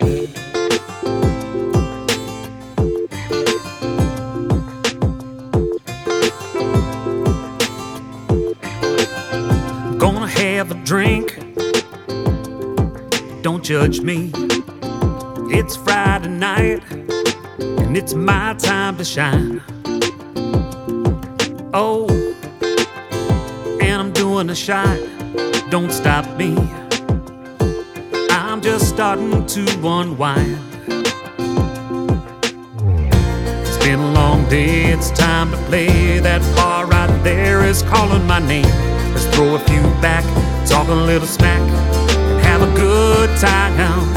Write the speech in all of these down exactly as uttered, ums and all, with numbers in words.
Gonna have a drink, don't judge me. It's Friday night, and it's my time to shine. Oh, and I'm doing a shot, don't stop me. I'm just starting to unwind. It's been a long day, it's time to play. That bar right there is calling my name. Let's throw a few back, talk a little smack, and have a good time.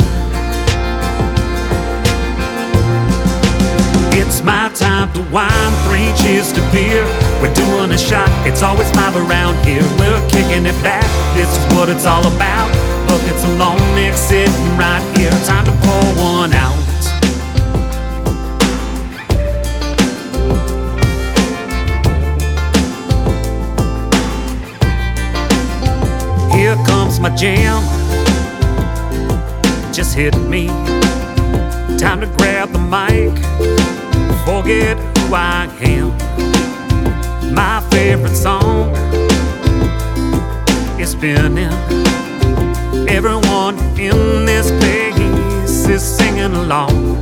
It's my time to wine, three cheers to beer. We're doing a shot, it's always five around here. We're kicking it back, this is what it's all about. Look, it's a long neck sitting right here. Time to pour one out. Here comes my jam, just hit me. Time to grab the mic, forget who I am. My favorite song is spinning. Everyone in this place is singing along.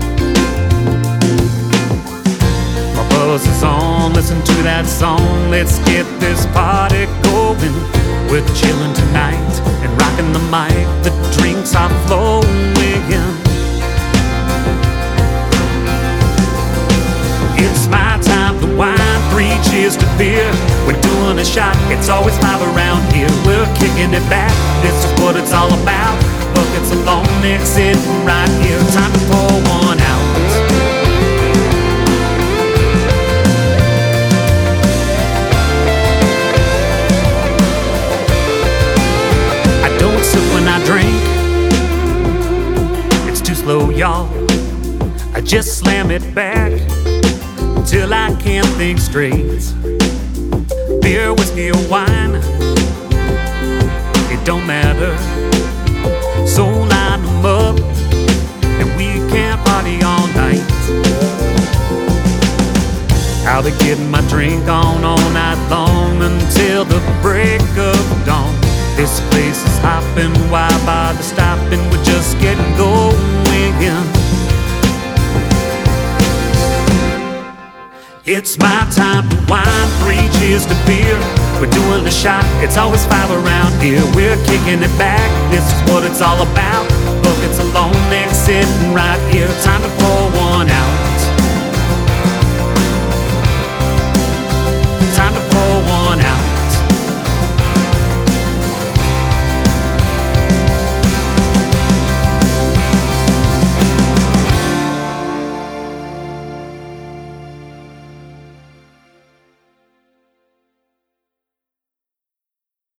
My buzz is on, listen to that song. Let's get this party going. We're chilling tonight and rocking the mic. The drinks are flowing. It's my time to wine, three cheers to beer. We're doing a shot, it's always five around here. We're kicking it back, this is what it's all about. Look, it's a long neck sitting right here. Time to pour one out. I don't sip when I drink, it's too slow, y'all. I just slam it back till I can't think straight. Beer, whiskey, or wine, it don't matter. So line them up, and we can party all night. I'll be getting my drink on all night long until the break of dawn. This place is hopping, why bother stopping? We're just getting going. It's my time to wine, three cheers to beer. We're doing a shot, it's always five around here. We're kicking it back, this is what it's all about. Look, it's a long neck sitting right here. Time to pour